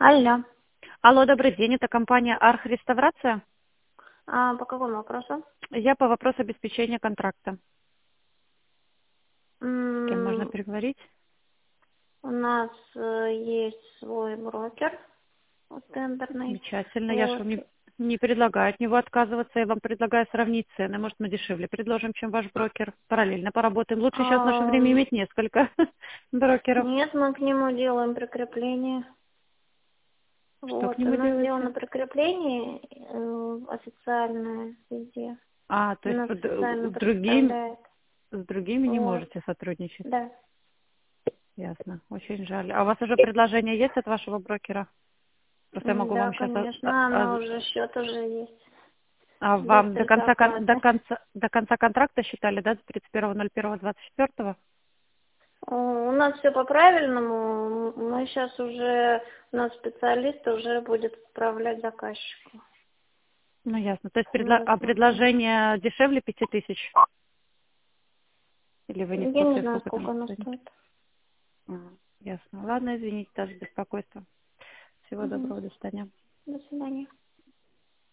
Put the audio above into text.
Алло. Алло, добрый день, это компания Арх-Реставрация. По какому вопросу? Я по вопросу обеспечения контракта. С кем можно М, переговорить? У нас есть свой брокер тендерный. Замечательно. Я же Вот. вам не предлагаю от него отказываться, я вам предлагаю сравнить цены. Может, мы дешевле предложим, чем ваш брокер. Параллельно поработаем. Лучше сейчас в наше время Ам, иметь несколько брокеров. Нет, мы к нему делаем прикрепление. Что к Вот. У нему нас делаете? сделано прикрепление официальное везде. То Он есть нас официально представляет. с другими не Вот. можете сотрудничать. Да. Ясно. Очень жаль. А у вас уже предложение есть от вашего брокера? Просто я могу Да, вам сейчас конечно, оно уже, счет уже есть. А Без вам только оплаты. до конца контракта считали, да, до 31.01.24? У нас все по правильному. Мы сейчас уже, у нас специалист уже будет отправлять заказчику. Ну, ясно. То есть Мы смотрим. предложение дешевле 5000? Или вы не в Я не курсе, знаю, сколько там сколько оно стоит? стоит. Ясно. Ладно, извините, даже беспокойство. Всего Мгм. доброго, до свидания. До свидания.